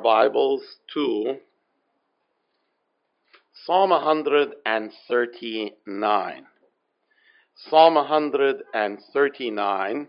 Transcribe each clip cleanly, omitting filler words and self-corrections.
Bibles to Psalm 139. Psalm 139.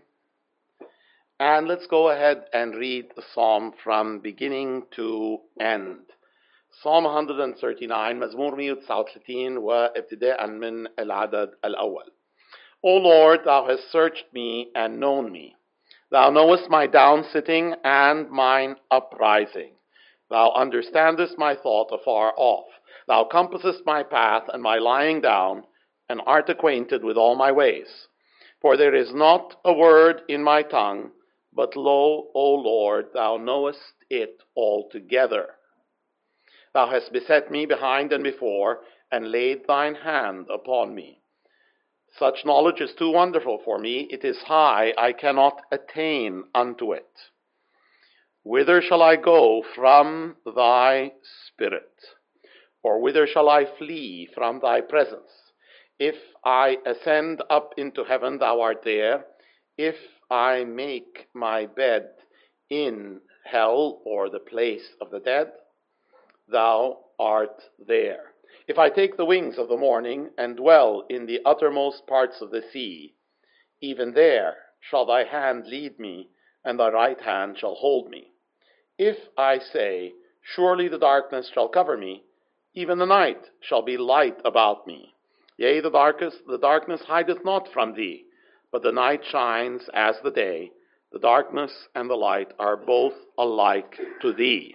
And let's go ahead and read the psalm from beginning to end. Psalm 139 مزمور 139 وابتداء من العدد الأول. O Lord, thou hast searched me and known me. Thou knowest my down-sitting and mine uprising. Thou understandest my thought afar off. Thou compassest my path and my lying down, and art acquainted with all my ways. For there is not a word in my tongue, but lo, O Lord, thou knowest it altogether. Thou hast beset me behind and before, and laid thine hand upon me. Such knowledge is too wonderful for me. It is high, I cannot attain unto it. Whither shall I go from thy spirit? Or whither shall I flee from thy presence? If I ascend up into heaven, thou art there. If I make my bed in hell, or the place of the dead, thou art there. If I take the wings of the morning and dwell in the uttermost parts of the sea, even there shall thy hand lead me, and thy right hand shall hold me. If I say, surely the darkness shall cover me, even the night shall be light about me. Yea, the darkness hideth not from thee, but the night shines as the day. The darkness and the light are both alike to thee.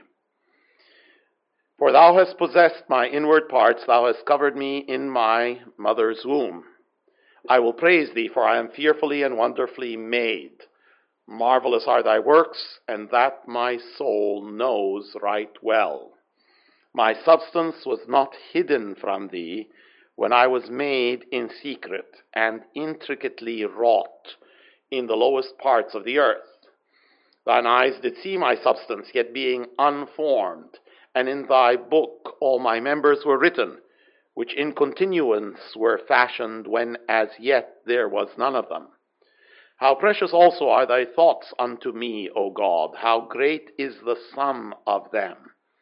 For thou hast possessed my inward parts, thou hast covered me in my mother's womb. I will praise thee, for I am fearfully and wonderfully made. Marvelous are thy works, and that my soul knows right well. My substance was not hidden from thee when I was made in secret and intricately wrought in the lowest parts of the earth. Thine eyes did see my substance, yet being unformed, and in thy book all my members were written, which in continuance were fashioned when as yet there was none of them. How precious also are thy thoughts unto me, O God! How great is the sum of them!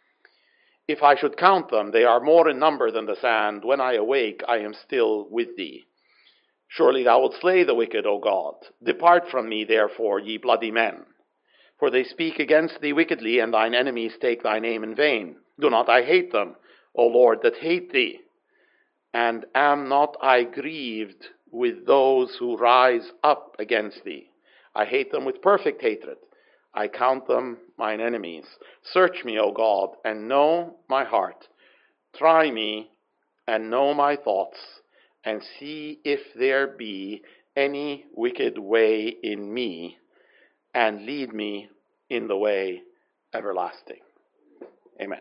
If I should count them, they are more in number than the sand. When I awake, I am still with thee. Surely thou wilt slay the wicked, O God. Depart from me, therefore, ye bloody men. For they speak against thee wickedly, and thine enemies take thy name in vain. Do not I hate them, O Lord, that hate thee? And am not I grieved with those who rise up against thee? I hate them with perfect hatred. I count them mine enemies. Search me, O God, and know my heart. Try me, and know my thoughts, and see if there be any wicked way in me, and lead me in the way everlasting. Amen.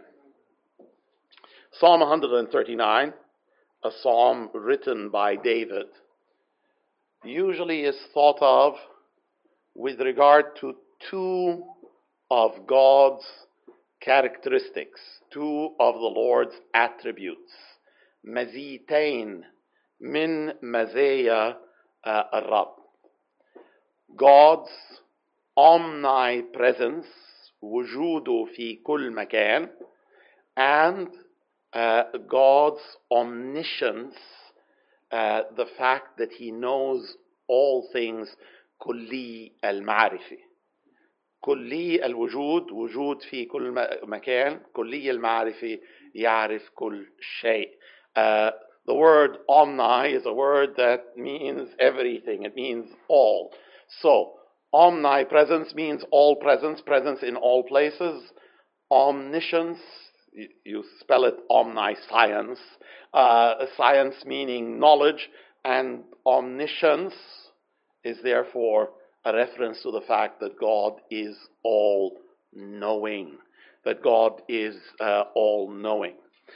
Psalm 139, a psalm written by David, usually is thought of with regard to two of God's characteristics, two of the Lord's attributes. Mazitain min mazaya الرب. God's omnipresence, وجوده في كل مكان, and God's omniscience, the fact that he knows all things, كلي المعرفة. كلي الوجود, وجود في كل مكان, كلي المعرفة, يعرف كل شيء. The word omni is a word that means everything. It means all. So, omnipresence means all presence, presence in all places. Omniscience, you spell it omniscience, science meaning knowledge, and omniscience is therefore a reference to the fact that God is all-knowing, that God is all-knowing.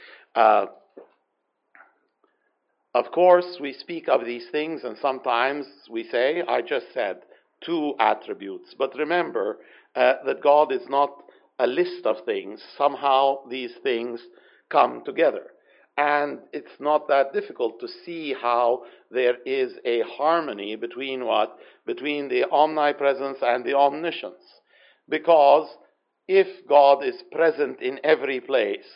Of course, we speak of these things, and sometimes we say, I just said, two attributes. But remember that God is not a list of things. Somehow these things come together. And it's not that difficult to see how there is a harmony between what? Between the omnipresence and the omniscience. Because if God is present in every place,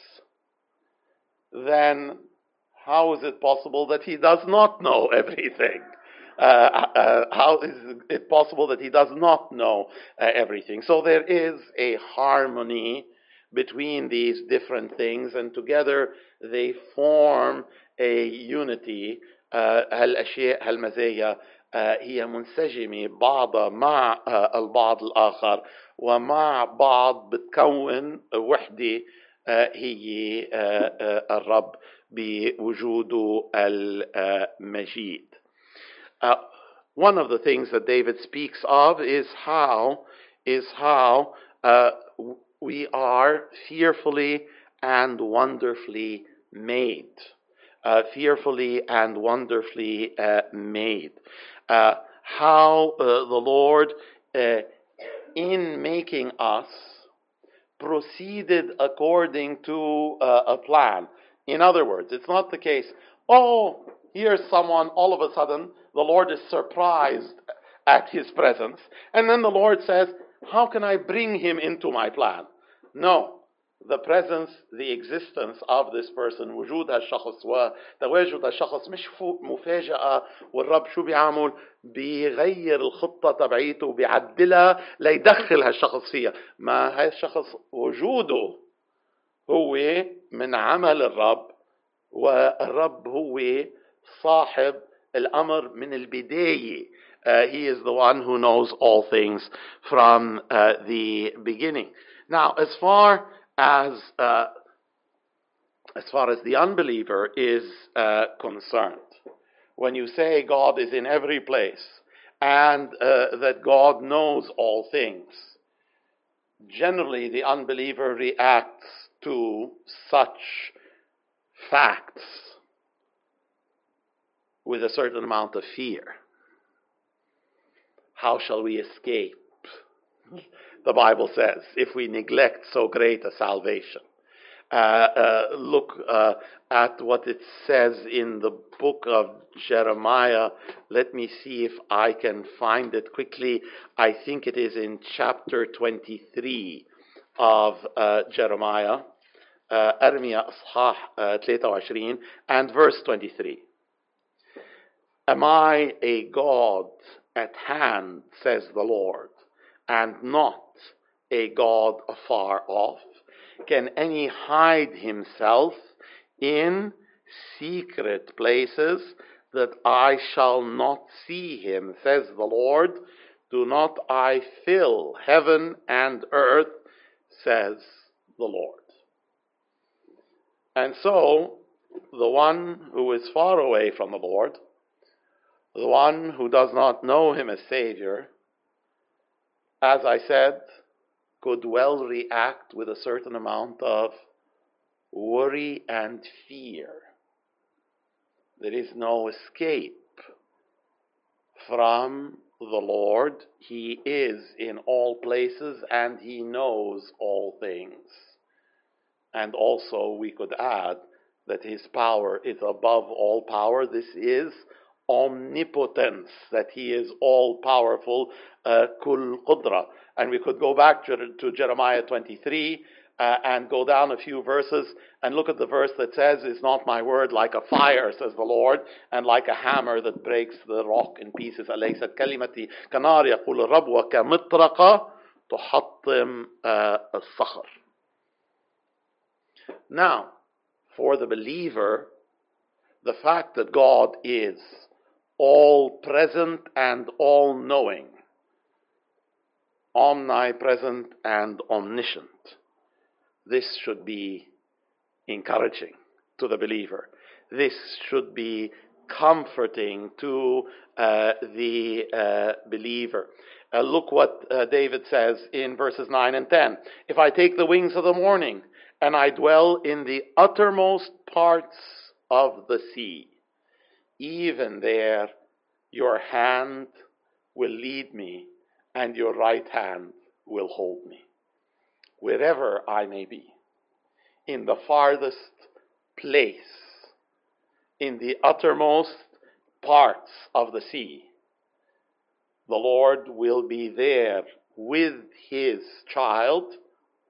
then how is it possible that he does not know everything? How is it possible that he does not know everything? So there is a harmony between these different things, and together they form a unity. هالأشياء هالمزايا هي منسجمة بعضها مع البعض الآخر، ومع بعض بتكون وحدة هي الرب بوجوده المجيد. One of the things that David speaks of is how we are fearfully and wonderfully made. Fearfully and wonderfully made. How the Lord, in making us, proceeded according to a plan. In other words, it's not the case, oh, here's someone, all of a sudden, the Lord is surprised at his presence, and then the Lord says, how can I bring him into my plan? No. The presence, the existence of this person, وجود هالشخص وتواجد هالشخص مش مفاجأة، والرب شو بيعمل؟ بيغير الخطة تبعيته وبيعدلها ليدخل هالشخص فيها. ما هالشخص وجوده هو من عمل الرب، والرب هو صاحب الأمر من البداية. He is the one who knows all things from the beginning. Now, as far as the unbeliever is concerned, when you say God is in every place and that God knows all things, generally the unbeliever reacts to such facts with a certain amount of fear. How shall we escape? The Bible says, if we neglect so great a salvation. Look at what it says in the book of Jeremiah. Let me see if I can find it quickly. I think it is in chapter 23 of Jeremiah. أرميا إصحاح 23 and verse 23. Am I a God at hand, says the Lord, and not a God afar off? Can any hide himself in secret places that I shall not see him, says the Lord? Do not I fill heaven and earth, says the Lord. And so, the one who is far away from the Lord, the one who does not know him as Savior, as I said, could well react with a certain amount of worry and fear. There is no escape from the Lord. He is in all places and he knows all things. And also we could add that his power is above all power. This is omnipotence, that he is all powerful, kul qudra. And we could go back to Jeremiah 23 and go down a few verses and look at the verse that says, is not my word like a fire, says the Lord, and like a hammer that breaks the rock in pieces. أليست كلمتي كنار يقول الرب وكمطرقة تحطم الصخر. Now, for the believer, the fact that God is all present and all knowing, omnipresent and omniscient, this should be encouraging to the believer. This should be comforting to the believer. Look what David says in verses 9 and 10. If I take the wings of the morning and I dwell in the uttermost parts of the sea, even there your hand will lead me and your right hand will hold me. Wherever I may be, in the farthest place, in the uttermost parts of the sea, the Lord will be there with his child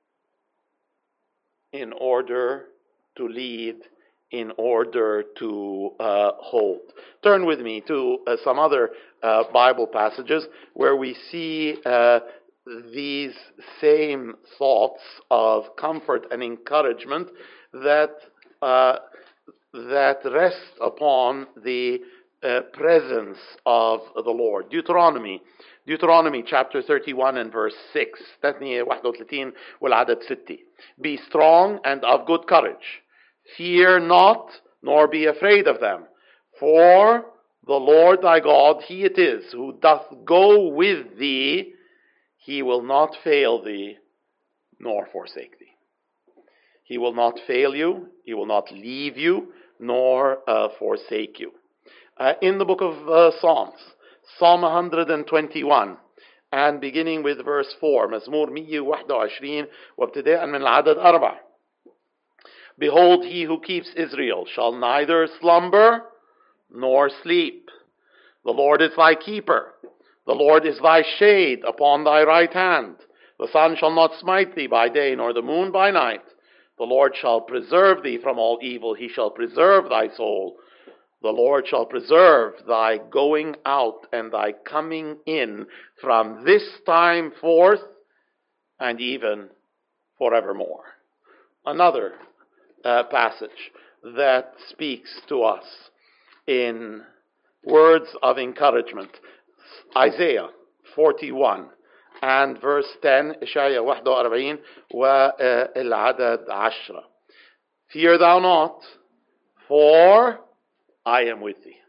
in order to lead, in order to hold. Turn with me to some other Bible passages where we see these same thoughts of comfort and encouragement that rest upon the presence of the Lord. Deuteronomy chapter 31 and verse 6. تثنية 31 والعدد 6. Be strong and of good courage. Fear not, nor be afraid of them. For the Lord thy God, he it is who doth go with thee. He will not fail thee, nor forsake thee. He will not fail you. He will not leave you, nor forsake you. In the book of Psalms, Psalm 121, and beginning with verse 4, مزمور 121 وابتداء من العدد 4. Behold, he who keeps Israel shall neither slumber nor sleep. The Lord is thy keeper. The Lord is thy shade upon thy right hand. The sun shall not smite thee by day, nor the moon by night. The Lord shall preserve thee from all evil. He shall preserve thy soul. The Lord shall preserve thy going out and thy coming in from this time forth and even forevermore. Another passage that speaks to us in words of encouragement. Isaiah 41 and verse 10. إشعياء 41 والعدد 10. Fear thou not, for I am with thee.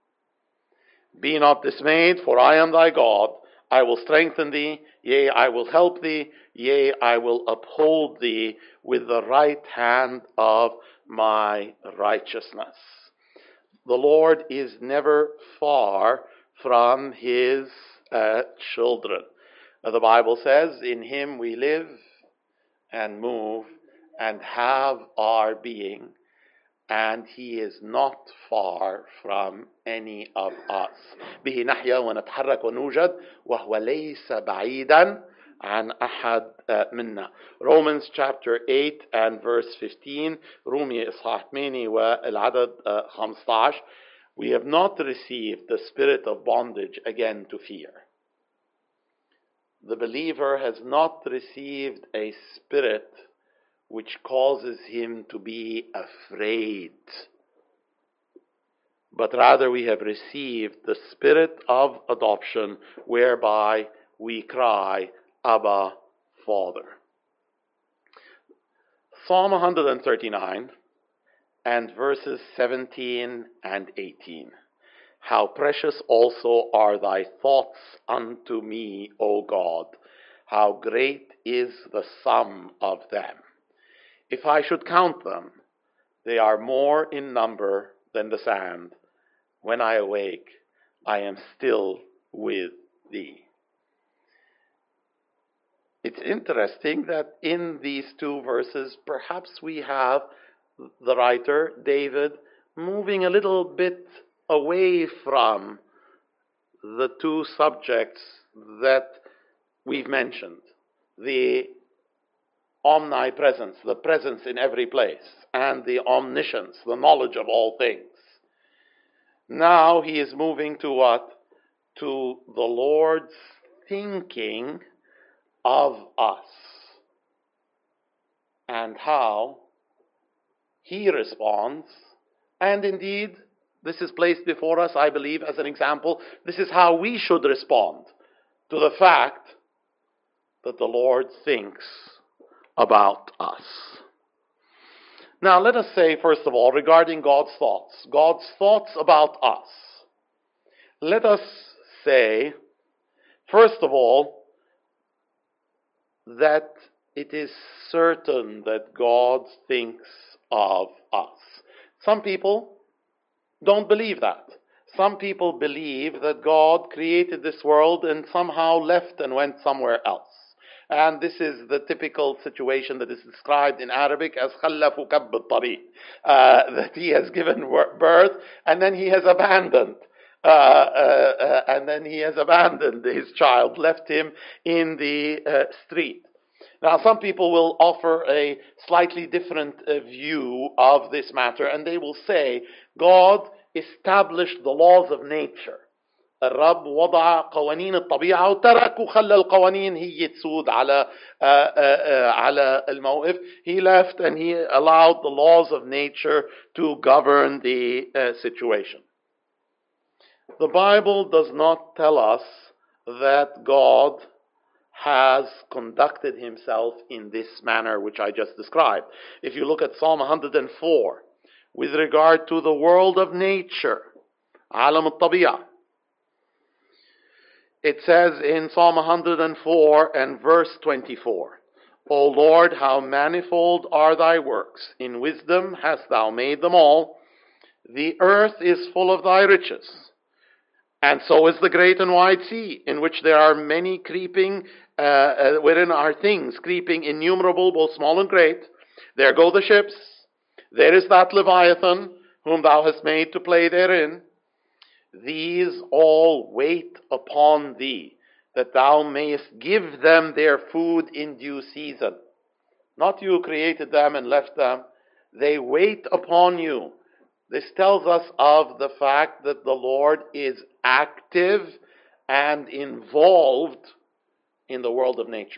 Be not dismayed, for I am thy God. I will strengthen thee, yea, I will help thee, yea, I will uphold thee with the right hand of my righteousness. The Lord is never far from his children. The Bible says, in him we live and move and have our being, and he is not far from any of us. به نحيا ونتحرك ونوجد وهو ليس بعيدا عن أحد منا. Romans chapter 8 and verse 15. رومية إصحاح 8 والعدد 15. We have not received the spirit of bondage again to fear. The believer has not received a spirit which causes him to be afraid, but rather we have received the spirit of adoption, whereby we cry, Abba, Father. Psalm 139 and verses 17 and 18. How precious also are thy thoughts unto me, O God! How great is the sum of them! If I should count them, they are more in number than the sand. When I awake, I am still with thee. It's interesting that in these two verses, perhaps we have the writer, David, moving a little bit away from the two subjects that we've mentioned. The omnipresence, the presence in every place, and the omniscience, the knowledge of all things. Now he is moving to what? To the Lord's thinking of us and how he responds. And indeed, this is placed before us, I believe, as an example. This is how we should respond to the fact that the Lord thinks about us. Now, let us say, first of all, regarding God's thoughts about us. Let us say, first of all, that it is certain that God thinks of us. Some people don't believe that. Some people believe that God created this world and somehow left and went somewhere else. And this is the typical situation that is described in Arabic as خَلَّفُ كَبِّ الطَّرِيقِ, that he has given birth and then he has abandoned. And then he has abandoned his child, left him in the street. Now, some people will offer a slightly different view of this matter, and they will say God established the laws of nature. الرب وضع قوانين الطبيعة وترك وخلى القوانين هي تسود على الموقف. He left and he allowed the laws of nature to govern the situation. The Bible does not tell us that God has conducted himself in this manner which I just described. If you look at Psalm 104, with regard to the world of nature, عالم الطبيعة, it says in Psalm 104 and verse 24, O Lord, how manifold are thy works. In wisdom hast thou made them all. The earth is full of thy riches. And so is the great and wide sea, in which there are many creeping, wherein are things creeping innumerable, both small and great. There go the ships. There is that Leviathan, whom thou hast made to play therein. These all wait upon thee, that thou mayest give them their food in due season. Not you created them and left them. They wait upon you. This tells us of the fact that the Lord is active and involved in the world of nature.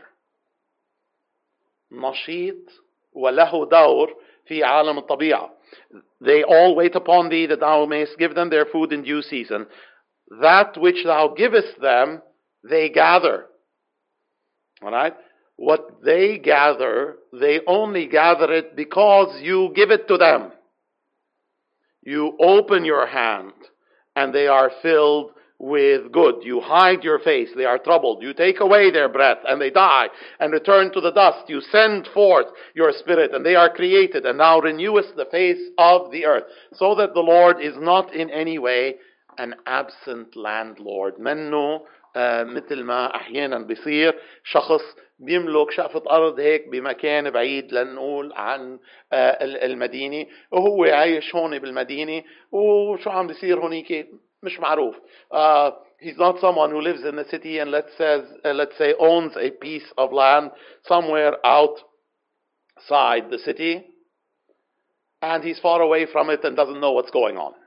نشيط وله دور في عالم الطبيعة. They all wait upon thee that thou mayest give them their food in due season. That which thou givest them, they gather. All right? What they gather, they only gather it because you give it to them. You open your hand, and they are filled with good. You hide your face, they are troubled. You take away their breath, and they die, and return to the dust. You send forth your spirit, and they are created, and thou renewest the face of the earth. So that the Lord is not in any way an absent landlord. منه مثل ما أحيانا بيصير شخص بيملك شقفة أرض هيك بمكان بعيد لنقول عن المدينة وهو عايش هون بالمدينة وشو عم بيصير هونيك مش معروف. He's not someone who lives in the city and let's say owns a piece of land somewhere outside the city, and he's far away from it and doesn't know what's going on.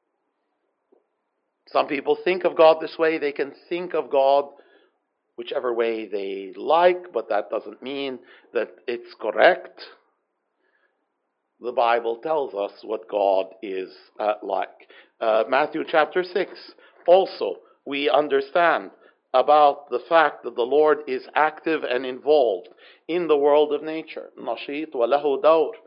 Some people think of God this way. They can think of God whichever way they like, but that doesn't mean that it's correct. The Bible tells us what God is like. Matthew chapter 6, also, we understand about the fact that the Lord is active and involved in the world of nature. نشيط وله دور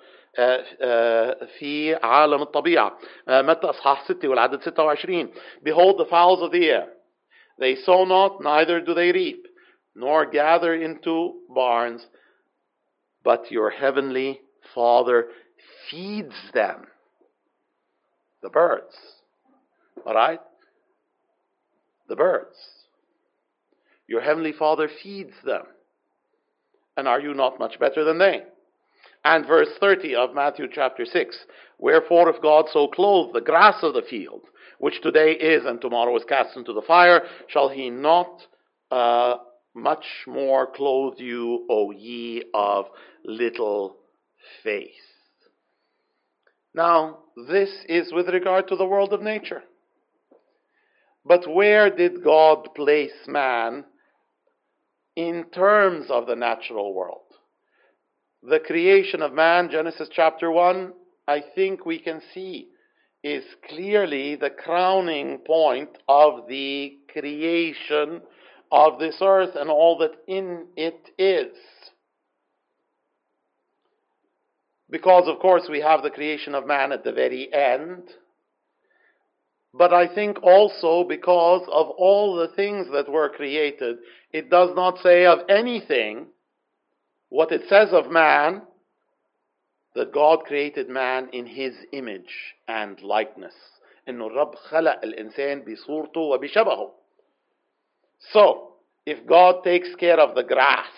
في عالم الطبيعة. متى أصحاح 6 والعدد 26. Behold the fowls of the air. They sow not, neither do they reap, nor gather into barns, but your heavenly Father feeds them. The birds. All right? The birds. Your heavenly Father feeds them. And are you not much better than they? And verse 30 of Matthew chapter 6. Wherefore if God so clothe the grass of the field, which today is and tomorrow is cast into the fire, shall he not much more clothe you, O ye of little faith? Now, this is with regard to the world of nature. But where did God place man in terms of the natural world? The creation of man, Genesis chapter 1, I think we can see, is clearly the crowning point of the creation of this earth and all that in it is. Because, of course, we have the creation of man at the very end. But I think also because of all the things that were created, it does not say of anything what it says of man, that God created man in his image and likeness. إنه الرب خلق الإنسان بصورته وبشبهه. So, if God takes care of the grass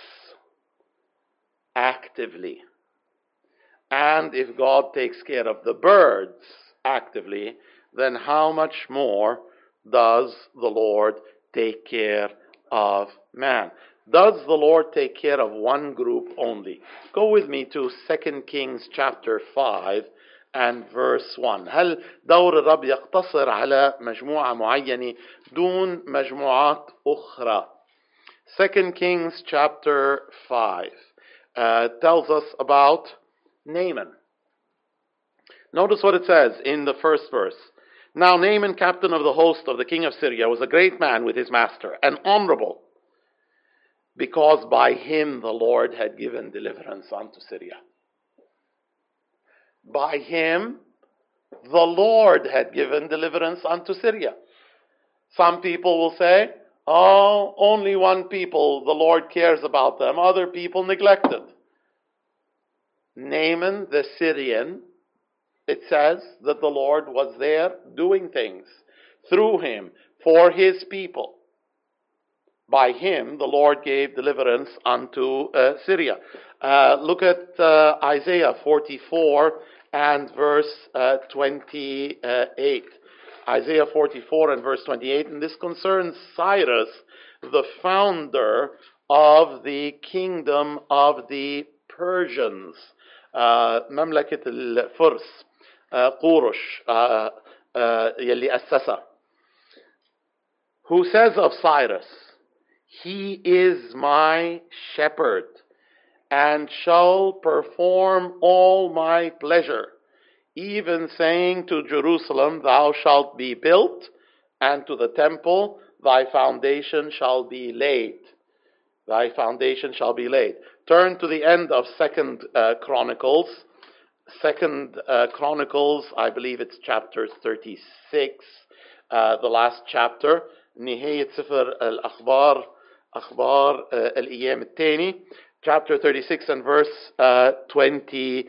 actively, and if God takes care of the birds actively, then how much more does the Lord take care of man? Does the Lord take care of one group only? Go with me to 2 Kings chapter 5 and verse 1. هل دور الرب يقتصر على مجموعة معينة دون مجموعات أخرى؟ 2 Kings chapter 5 tells us about Naaman. Notice what it says in the first verse. Now Naaman, captain of the host of the king of Syria, was a great man with his master, and honorable, because by him the Lord had given deliverance unto Syria. By him the Lord had given deliverance unto Syria. Some people will say, oh, only one people the Lord cares about them, other people neglected. Naaman the Syrian, it says that the Lord was there doing things through him for his people. By him, the Lord gave deliverance unto Syria. Look at Isaiah 44 and verse 28. Isaiah 44 and verse 28, and this concerns Cyrus, the founder of the kingdom of the Persians. مملكة الفرس قورش يلي أسسها. Who says of Cyrus, he is my shepherd, and shall perform all my pleasure, even saying to Jerusalem, thou shalt be built, and to the temple, thy foundation shall be laid. Thy foundation shall be laid. Turn to the end of 2 Chronicles. 2 Chronicles, I believe it's chapter 36, the last chapter. نهاية سفر الأخبار أخبار الأيام الثاني, chapter 36 and verse 23.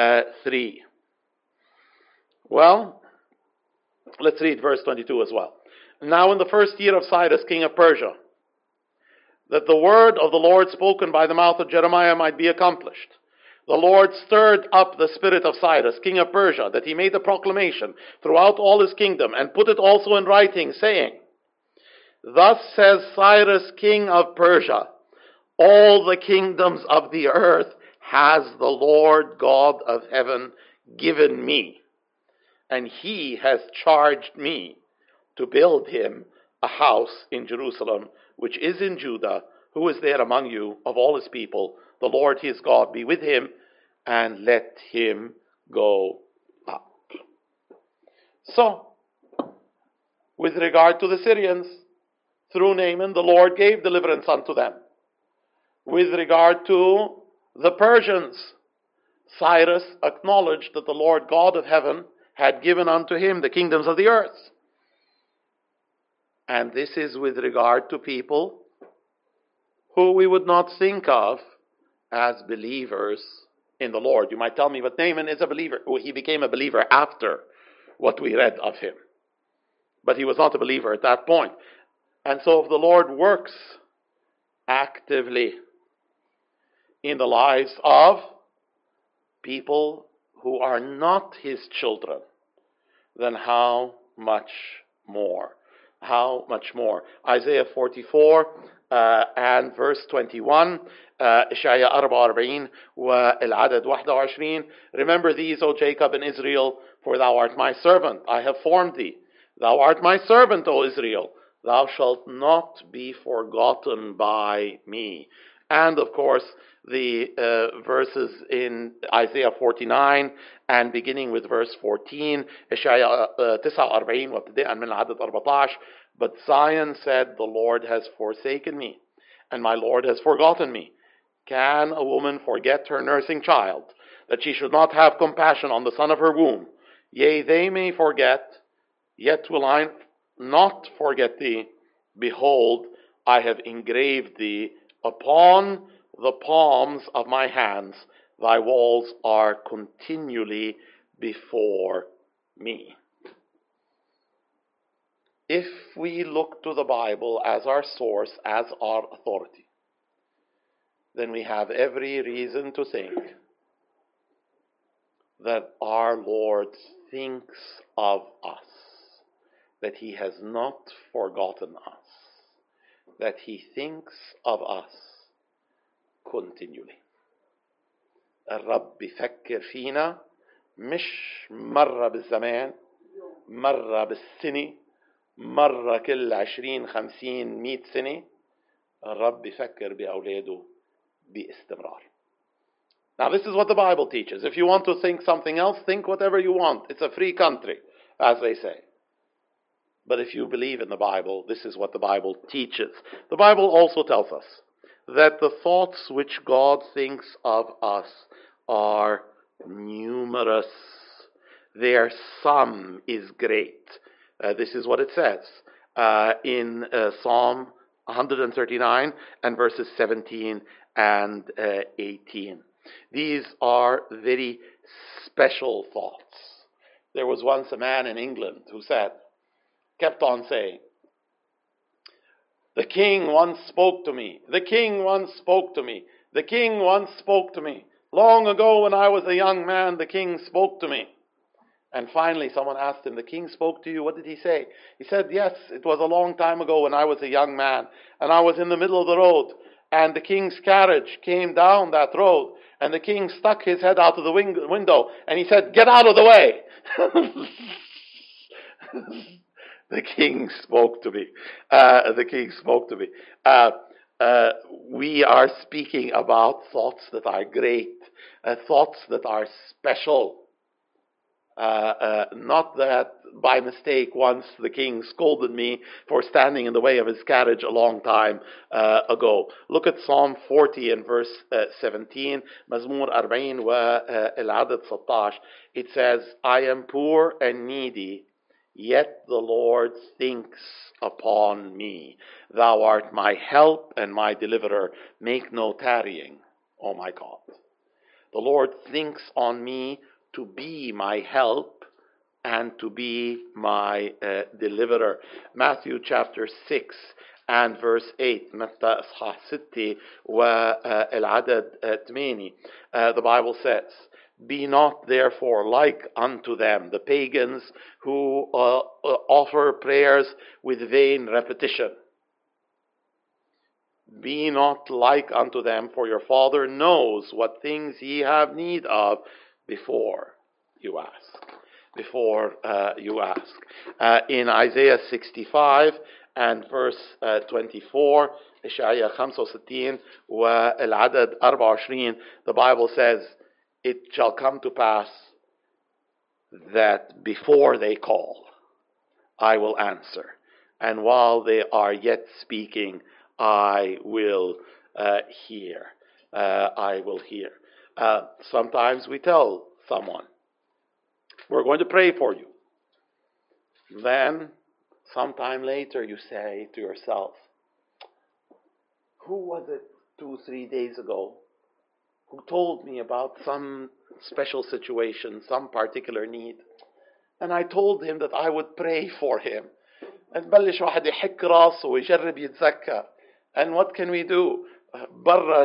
Well, let's read verse 22 as well. Now in the first year of Cyrus, king of Persia, that the word of the Lord spoken by the mouth of Jeremiah might be accomplished, the Lord stirred up the spirit of Cyrus, king of Persia, that he made a proclamation throughout all his kingdom, and put it also in writing, saying, thus says Cyrus, king of Persia, all the kingdoms of the earth has the Lord God of heaven given me, and he has charged me to build him a house in Jerusalem, which is in Judah. Who is there among you of all his people? The Lord his God be with him, and let him go up. So, with regard to the Syrians, through Naaman, the Lord gave deliverance unto them. With regard to the Persians, Cyrus acknowledged that the Lord God of heaven had given unto him the kingdoms of the earth. And this is with regard to people who we would not think of as believers in the Lord. You might tell me, but Naaman is a believer. He became a believer after what we read of him. But he was not a believer at that point. And so the Lord works actively in the lives of people who are not his children, then how much more? How much more? Isaiah 44 and verse 21, إشعياء 44 والعدد 21. Remember these, O Jacob and Israel, for thou art my servant. I have formed thee. Thou art my servant, O Israel. Thou shalt not be forgotten by me. And of course, the verses in Isaiah 49 and beginning with verse 14, إشعياء 49 وابتداء من العدد 14. But Zion said, the Lord has forsaken me, and my Lord has forgotten me. Can a woman forget her nursing child, that she should not have compassion on the son of her womb? Yea, they may forget, yet will I not forget thee. Behold, I have engraved thee upon the palms of my hands. Thy walls are continually before me. If we look to the Bible as our source, as our authority, then we have every reason to think that our Lord thinks of us, that he has not forgotten us, that he thinks of us continually. الرب بيفكر فينا مش مرة بالزمان، مرة بالسنة، مرة كل 20 50 100 سنة. الرب بيفكر بأولاده باستمرار. Now this is what the Bible teaches. If you want to think something else, think whatever you want. It's a free country, as they say. But if you believe in the Bible, this is what the Bible teaches. The Bible also tells us that the thoughts which God thinks of us are numerous. Their sum is great. This is what it says in Psalm 139 and verses 17 and 18. These are very special thoughts. There was once a man in England who kept on saying, the king once spoke to me. The king once spoke to me. The king once spoke to me. Long ago when I was a young man, the king spoke to me. And finally someone asked him, the king spoke to you? What did he say? He said, yes, it was a long time ago when I was a young man. And I was in the middle of the road. And the king's carriage came down that road. And the king stuck his head out of the window. And he said, get out of the way. The king spoke to me. The king spoke to me. We are speaking about thoughts that are great, thoughts that are special. Not that by mistake once the king scolded me for standing in the way of his carriage a long time ago. Look at Psalm 40 and verse 17. مزمور 40 والعدد 16. It says, I am poor and needy, yet the Lord thinks upon me. Thou art my help and my deliverer. Make no tarrying, O my God. The Lord thinks on me to be my help and to be my deliverer. Matthew chapter 6 and verse 8. متى إصحاح 6 والعدد 8. The Bible says, be not therefore like unto them, the pagans who offer prayers with vain repetition. Be not like unto them, for your Father knows what things ye have need of before you ask. Before you ask. In Isaiah 65 and verse 24, إشعياء 65 والعدد 24, the Bible says, it shall come to pass that before they call, I will answer. And while they are yet speaking, I will hear. I will hear. Sometimes we tell someone, we're going to pray for you. Then, sometime later, you say to yourself, who was it 2-3 days ago who told me about some special situation, some particular need? And I told him that I would pray for him. And بلش واحد يحك راسه ويجرب يتذكر. And what can we do? برا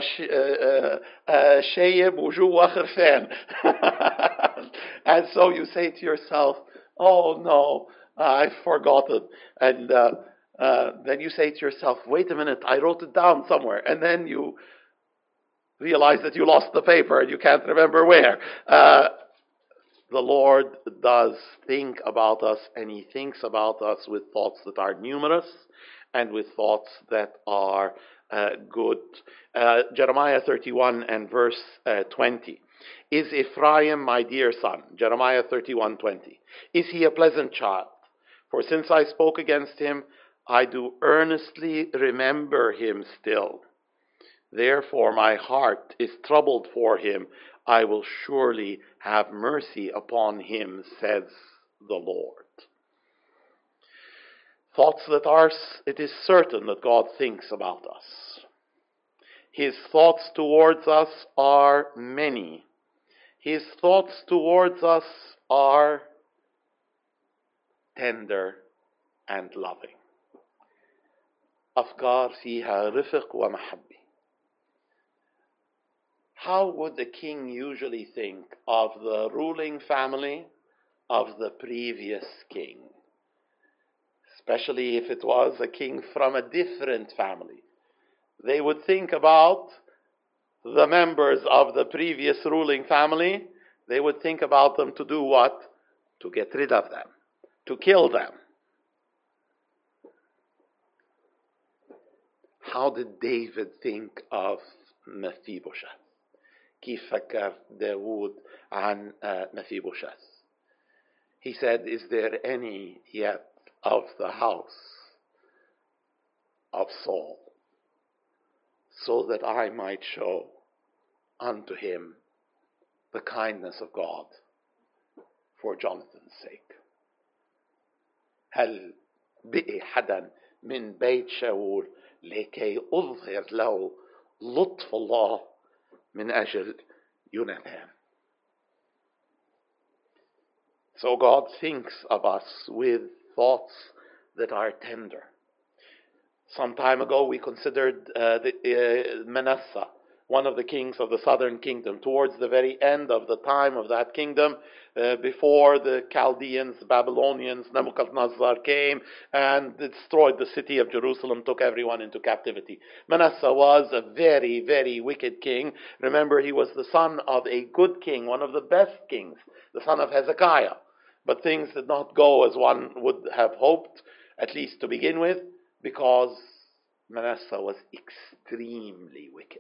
شايب وجوا خرفان. And so you say to yourself, oh no, I've forgotten. And then you say to yourself, wait a minute, I wrote it down somewhere. And then you realize that you lost the paper and you can't remember where. The Lord does think about us, and He thinks about us with thoughts that are numerous and with thoughts that are good. Jeremiah 31 and verse 20. Is Ephraim my dear son? Jeremiah 31:20. Is he a pleasant child? For since I spoke against him, I do earnestly remember him still. Therefore my heart is troubled for him. I will surely have mercy upon him, says the Lord. Thoughts that are, it is certain that God thinks about us. His thoughts towards us are many. His thoughts towards us are tender and loving. أفكار فيها رفق ومحبة. How would the king usually think of the ruling family of the previous king? especially if it was a king from a different family. They would think about the members of the previous ruling family. They would think about them to do what? To get rid of them, to kill them. How did David think of Mephibosheth? كيف فكر داود عن Mephibosheth? He said, is there any yet of the house of Saul, so that I might show unto him the kindness of God for Jonathan's sake? هل بقي حدا من بيت شاول لكي أظهر له لطف الله من أجل يوناثان? So God thinks of us with thoughts that are tender. Some time ago we considered Manasseh, one of the kings of the southern kingdom, towards the very end of the time of that kingdom, before the Chaldeans, Babylonians, Nebuchadnezzar came and destroyed the city of Jerusalem, took everyone into captivity. Manasseh was a very, very wicked king. Remember, he was the son of a good king, one of the best kings, the son of Hezekiah. But things did not go as one would have hoped, at least to begin with, because Manasseh was extremely wicked.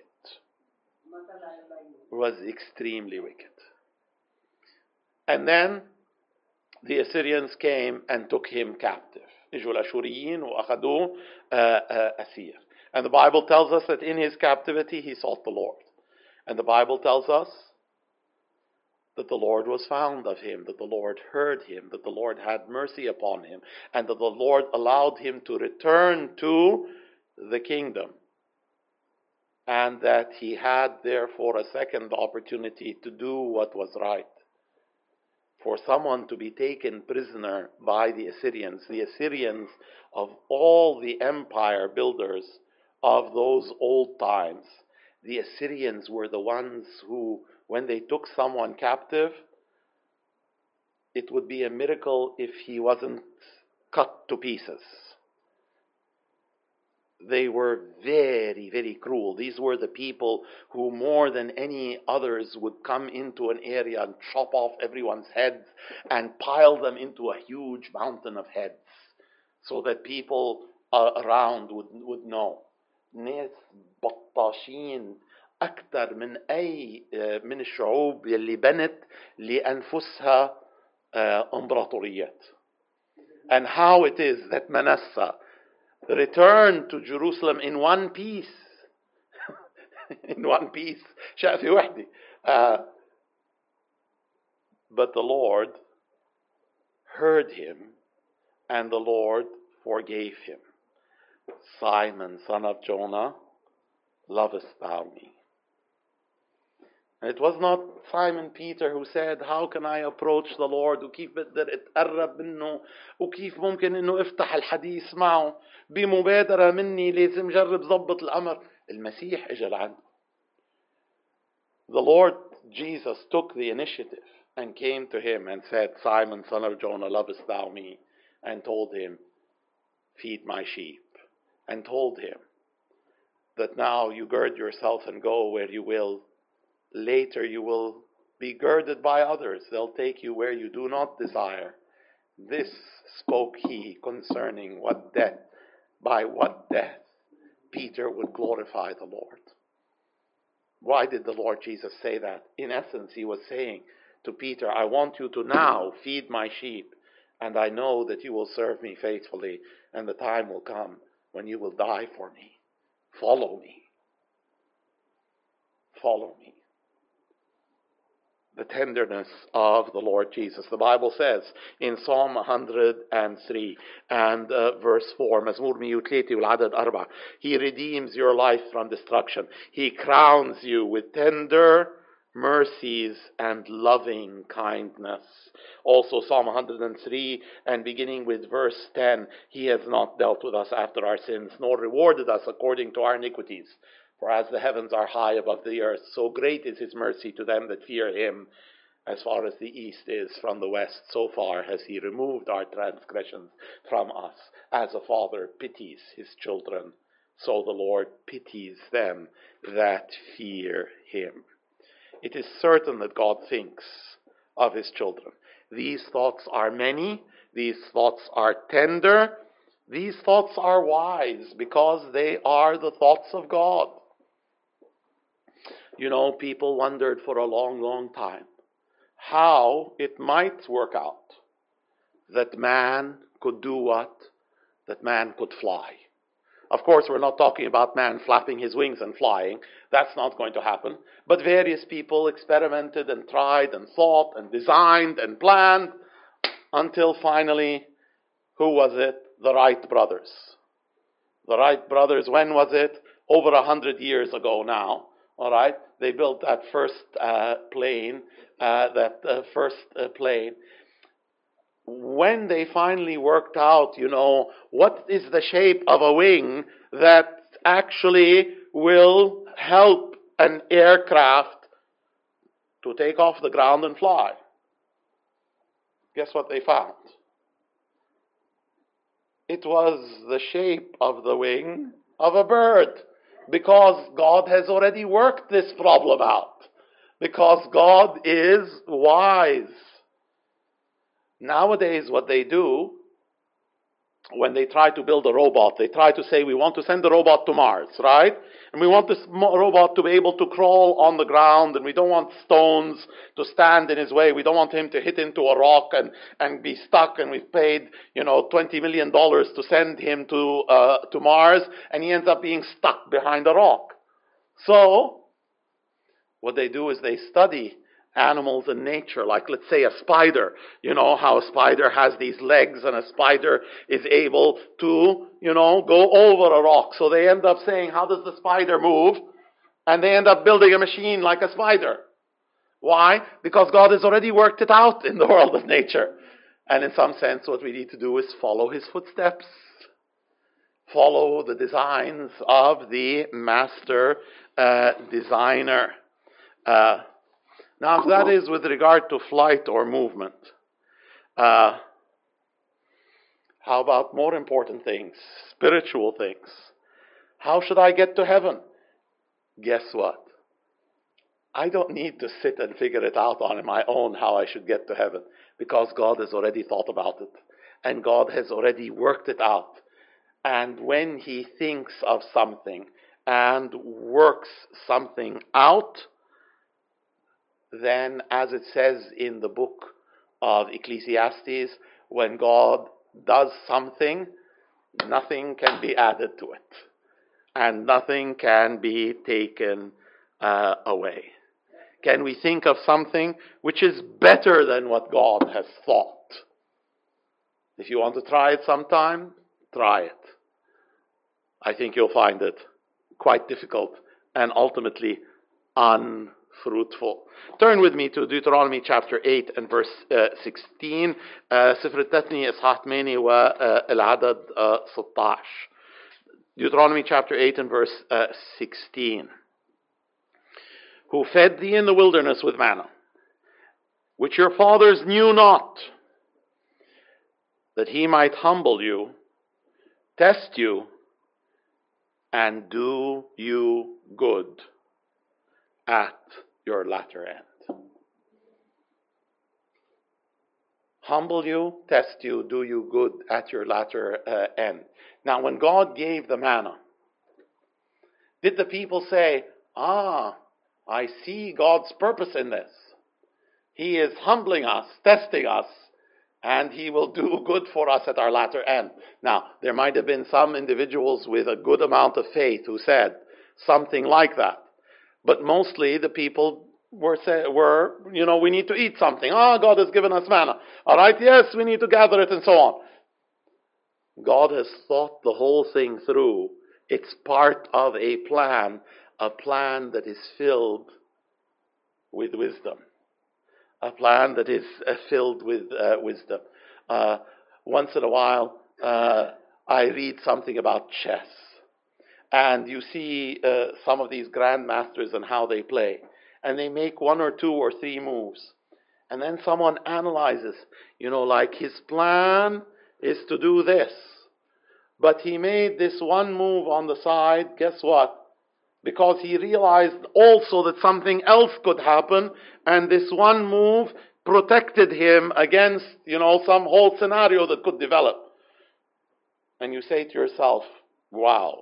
And then the Assyrians came and took him captive. إجوا الأشوريين وأخذوه أسير. And the Bible tells us that in his captivity he sought the Lord. And the Bible tells us that the Lord was found of him, that the Lord heard him, that the Lord had mercy upon him, and that the Lord allowed him to return to the kingdom, and that he had therefore a second opportunity to do what was right. For someone to be taken prisoner by the Assyrians of all the empire builders of those old times, the Assyrians were the ones who, when they took someone captive, it would be a miracle if he wasn't cut to pieces. They were very, very cruel. These were the people who, more than any others, would come into an area and chop off everyone's heads and pile them into a huge mountain of heads, so that people around would know. ناس بطاشين أكثر من الشعوب اللي بنت لأنفسها إمبراطوريات. And how it is that Manasseh returned to Jerusalem in one piece. In one piece. شاء في وحدة. But the Lord heard him, and the Lord forgave him. Simon, son of Jonah, lovest thou me? And it was not Simon Peter who said, how can I approach the Lord, وكيف بقدر اتقرب منه, وكيف ممكن انه افتح الحديث معه, بمبادرة مني لازم جرب ضبط الأمر. المسيح اجى لعنده. The Lord Jesus took the initiative and came to him and said, Simon, son of Jonah, lovest thou me? And told him, feed my sheep. And told him that now you gird yourself and go where you will. Later you will be girded by others. They'll take you where you do not desire. This spoke he concerning by what death Peter would glorify the Lord. Why did the Lord Jesus say that? In essence, he was saying to Peter, I want you to now feed my sheep, and I know that you will serve me faithfully, and the time will come when you will die for me. Follow me. Follow me. The tenderness of the Lord Jesus. The Bible says in Psalm 103 and verse 4, مزمور 103 والعدد 4, He redeems your life from destruction. He crowns you with tender mercies and loving kindness. Also Psalm 103 and beginning with verse 10, He has not dealt with us after our sins, nor rewarded us according to our iniquities. For as the heavens are high above the earth, so great is his mercy to them that fear him. As far as the east is from the west, so far has he removed our transgressions from us. As a father pities his children, so the Lord pities them that fear him. It is certain that God thinks of his children. These thoughts are many. These thoughts are tender. These thoughts are wise because they are the thoughts of God. You know, people wondered for a long, long time how it might work out that man could do what? That man could fly. Of course, we're not talking about man flapping his wings and flying. That's not going to happen. But various people experimented and tried and thought and designed and planned until finally, who was it? The Wright brothers. The Wright brothers, when was it? Over 100 years ago now. All right? They built that first plane. When they finally worked out, what is the shape of a wing that actually will help an aircraft to take off the ground and fly. Guess what they found? It was the shape of the wing of a bird, because God has already worked this problem out, because God is wise. Nowadays, what they do, when they try to build a robot, they try to say, we want to send the robot to Mars, right? And we want this robot to be able to crawl on the ground, and we don't want stones to stand in his way. We don't want him to hit into a rock and be stuck, and we've paid, $20 million to send him to Mars, and he ends up being stuck behind a rock. So, what they do is they study animals in nature, like let's say a spider. You know how a spider has these legs, and a spider is able to, go over a rock. So they end up saying, how does the spider move? And they end up building a machine like a spider. Why? Because God has already worked it out in the world of nature. And in some sense, what we need to do is follow his footsteps. Follow the designs of the master designer. Now, that is with regard to flight or movement. How about more important things, spiritual things? How should I get to heaven? Guess what? I don't need to sit and figure it out on my own how I should get to heaven, because God has already thought about it, and God has already worked it out. And when he thinks of something and works something out, then, as it says in the book of Ecclesiastes, when God does something, nothing can be added to it, and nothing can be taken away. Can we think of something which is better than what God has thought? If you want to try it sometime, try it. I think you'll find it quite difficult and ultimately unfruitful. Turn with me to Deuteronomy chapter 8 and verse 16. سفر التثنية إصحاح 8 والعدد 16. Deuteronomy chapter 8 and verse 16. Who fed thee in the wilderness with manna, which your fathers knew not, that he might humble you, test you, and do you good at your latter end. Humble you, test you, do you good at your latter end. Now, when God gave the manna, did the people say, I see God's purpose in this. He is humbling us, testing us, and he will do good for us at our latter end. Now, there might have been some individuals with a good amount of faith who said something like that. But mostly the people were we need to eat something. God has given us manna. All right, yes, we need to gather it and so on. God has thought the whole thing through. It's part of a plan that is filled with wisdom. A plan that is filled with wisdom. Once in a while, I read something about chess. And you see some of these grandmasters and how they play. And they make 1 or 2 or 3 moves. And then someone analyzes, like his plan is to do this. But he made this one move on the side, guess what? Because he realized also that something else could happen, and this one move protected him against, some whole scenario that could develop. And you say to yourself, wow,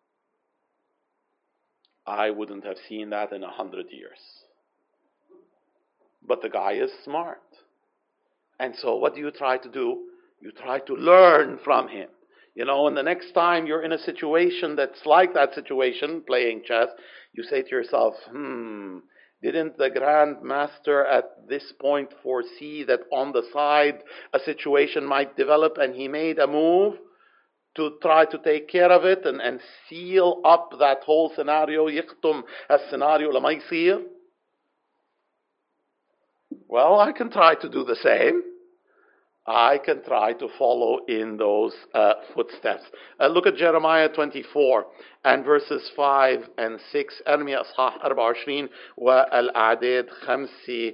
I wouldn't have seen that in 100 years. But the guy is smart. And so what do you try to do? You try to learn from him. And the next time you're in a situation that's like that situation, playing chess, you say to yourself, didn't the Grand Master at this point foresee that on the side a situation might develop, and he made a move to try to take care of it and seal up that whole scenario, يختم السيناريو لما يصير? Well, I can try to do the same. I can try to follow in those footsteps. Look at Jeremiah 24 and verses 5 and 6. أرمي أصحاح 24 والأعداد 5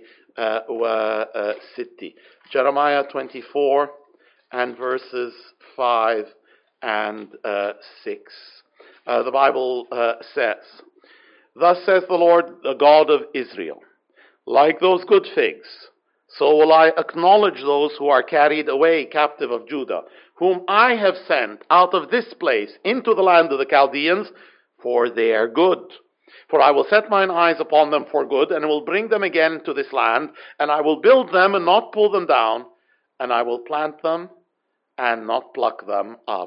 و6. Jeremiah 24 and verses 5 and 6. The Bible says, "Thus says the Lord, the God of Israel, like those good figs, so will I acknowledge those who are carried away captive of Judah, whom I have sent out of this place into the land of the Chaldeans, for they are good. For I will set mine eyes upon them for good, and will bring them again to this land, and I will build them and not pull them down, and I will plant them and not pluck them up.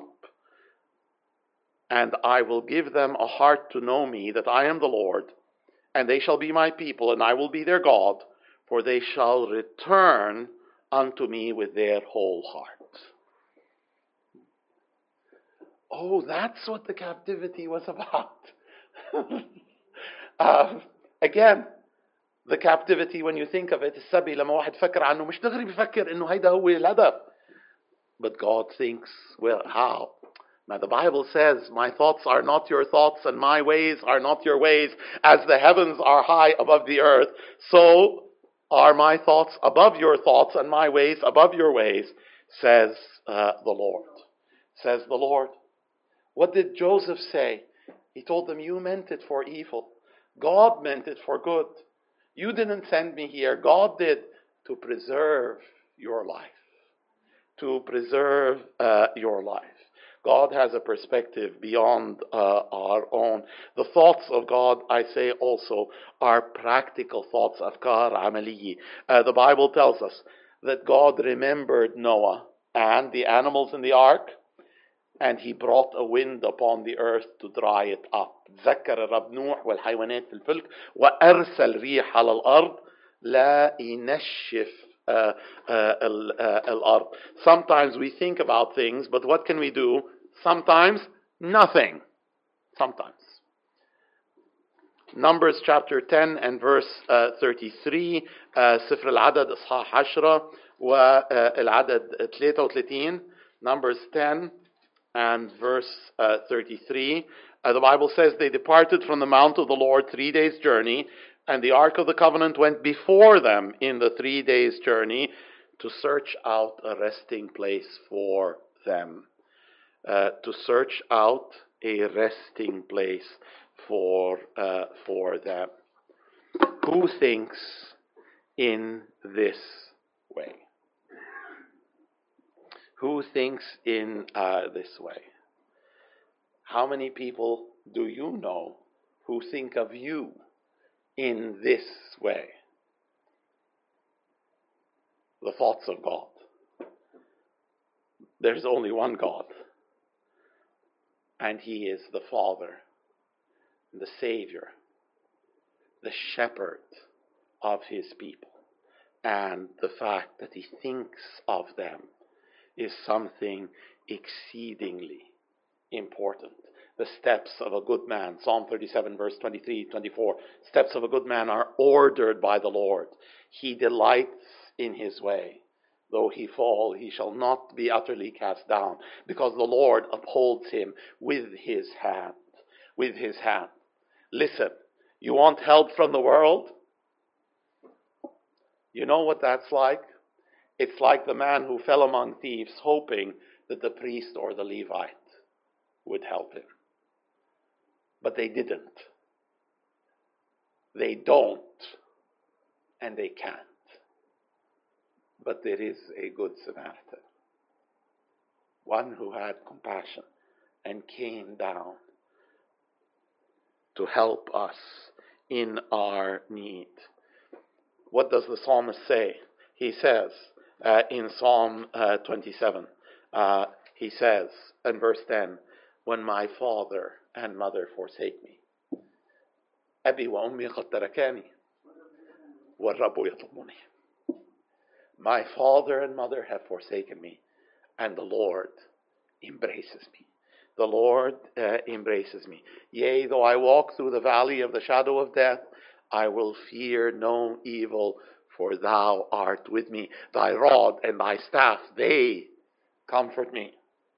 And I will give them a heart to know me, that I am the Lord, and they shall be my people, and I will be their God, for they shall return unto me with their whole heart." Oh, that's what the captivity was about. Again, the captivity, when you think of it, السبي لما واحد فكر عنه مش دغري بفكر إنه هيدا هو الهدف. But God thinks, well, how? Now the Bible says, my thoughts are not your thoughts, and my ways are not your ways. As the heavens are high above the earth, so are my thoughts above your thoughts, and my ways above your ways, says the Lord. Says the Lord. What did Joseph say? He told them, you meant it for evil. God meant it for good. You didn't send me here. God did, to preserve your life. To preserve your life. God has a perspective beyond our own. The thoughts of God, I say also, are practical thoughts, afkar amaliyi. The Bible tells us that God remembered Noah and the animals in the ark, and he brought a wind upon the earth to dry it up. تذكر الرب نوح والحيوانات في الفلك وأرسل ريح على الأرض لا ينشف الأرض. Sometimes we think about things, but what can we do? Sometimes nothing. Sometimes. Numbers chapter 10 and verse 33. سفر العدد إصحاح 10 والعدد 33. Numbers 10 and verse 33. The Bible says, they departed from the mount of the Lord 3 days' journey, and the Ark of the Covenant went before them in the 3 days' journey to search out a resting place for them. To search out a resting place for them. Who thinks in this way? Who thinks in this way? How many people do you know who think of you in this way? The thoughts of God. There's only one God. And He is the Father, the Savior, the Shepherd of His people. And the fact that He thinks of them is something exceedingly important. The steps of a good man, Psalm 37, verse 23, 24. Steps of a good man are ordered by the Lord. He delights in his way. Though he fall, he shall not be utterly cast down, because the Lord upholds him with his hand. With his hand. Listen, you want help from the world? You know what that's like? It's like the man who fell among thieves, hoping that the priest or the Levite would help him. But they didn't. They don't. And they can't. But there is a good Samaritan. One who had compassion and came down to help us in our need. What does the psalmist say? He says in Psalm 27, he says in verse 10, when my father and mother forsake me, أبي وأمي قد تركاني والرب يطلبني. My father and mother have forsaken me, and the Lord embraces me. The Lord embraces me. Yea, though I walk through the valley of the shadow of death, I will fear no evil, for thou art with me. Thy rod and thy staff, they comfort me.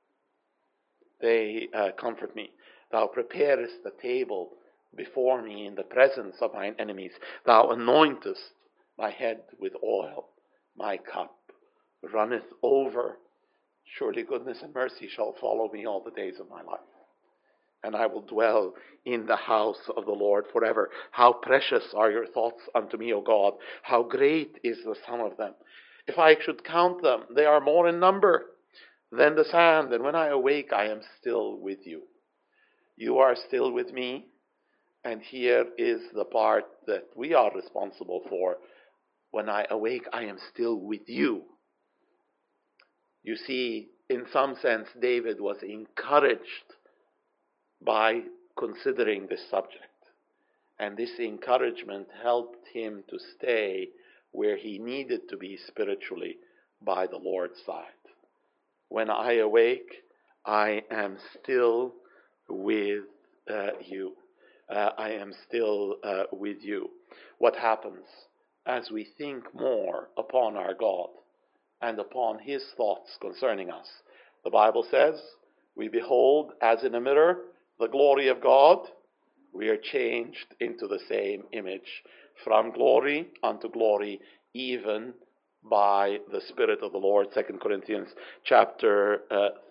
They comfort me. Thou preparest the table before me in the presence of mine enemies. Thou anointest my head with oil. My cup runneth over. Surely goodness and mercy shall follow me all the days of my life. And I will dwell in the house of the Lord forever. How precious are your thoughts unto me, O God. How great is the sum of them. If I should count them, they are more in number than the sand. And when I awake, I am still with you. You are still with me. And here is the part that we are responsible for. When I awake, I am still with you. You see, in some sense, David was encouraged by considering this subject. And this encouragement helped him to stay where he needed to be spiritually by the Lord's side. When I awake, I am still with you. I am still with you. What happens as we think more upon our God and upon his thoughts concerning us? The Bible says, we behold as in a mirror the glory of God. We are changed into the same image, from glory unto glory, even by the Spirit of the Lord. 2 Corinthians chapter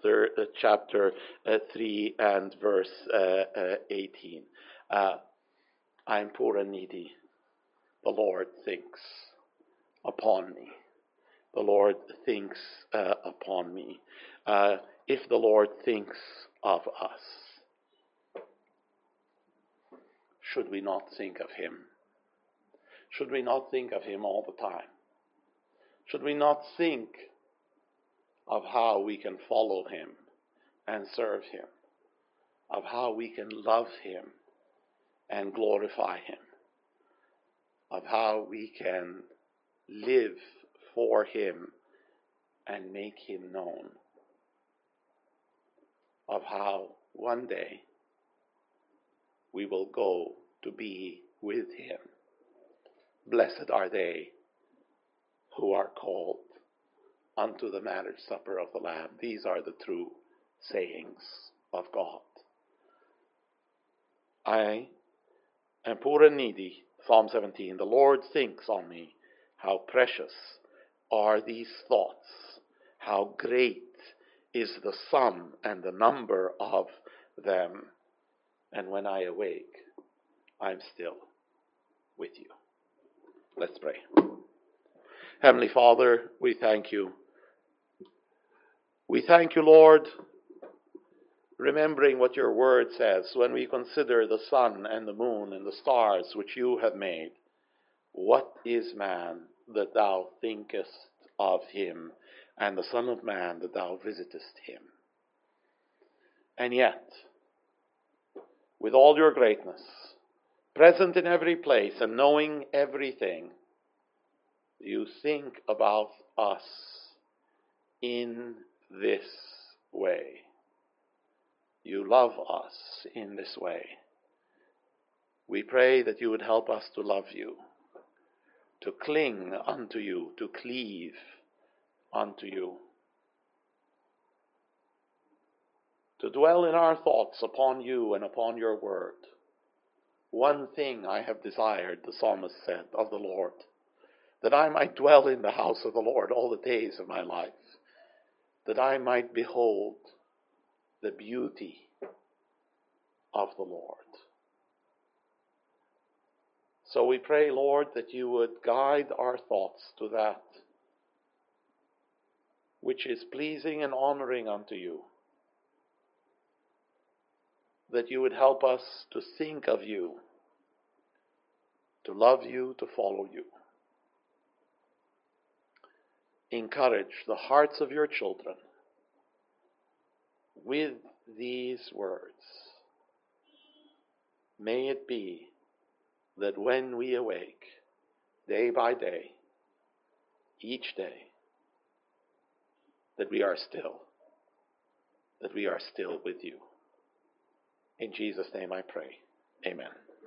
3 and verse 18. I am poor and needy. The Lord thinks upon me. The Lord thinks upon me. If the Lord thinks of us, should we not think of him? Should we not think of him all the time? Should we not think of how we can follow him and serve him? Of how we can love him and glorify him? Of how we can live for him and make him known? Of how one day we will go to be with him. Blessed are they who are called unto the marriage supper of the Lamb. These are the true sayings of God. I am poor and needy. Psalm 17. The Lord thinks on me. How precious are these thoughts. How great is the sum and the number of them. And when I awake, I'm still with you. Let's pray. Heavenly Father, we thank you. We thank you, Lord, remembering what your word says when we consider the sun and the moon and the stars which you have made. What is man that thou thinkest of him, and the Son of Man that thou visitest him? And yet, with all your greatness, present in every place and knowing everything, you think about us in this way. You love us in this way. We pray that you would help us to love you, to cling unto you, to cleave unto you, to dwell in our thoughts upon you and upon your word. One thing I have desired, the psalmist said, of the Lord, that I might dwell in the house of the Lord all the days of my life, that I might behold the beauty of the Lord. So we pray, Lord, that you would guide our thoughts to that which is pleasing and honoring unto you, that you would help us to think of you, to love you, to follow you. Encourage the hearts of your children with these words. May it be that when we awake, day by day, each day, that we are still with you. In Jesus' name I pray. Amen.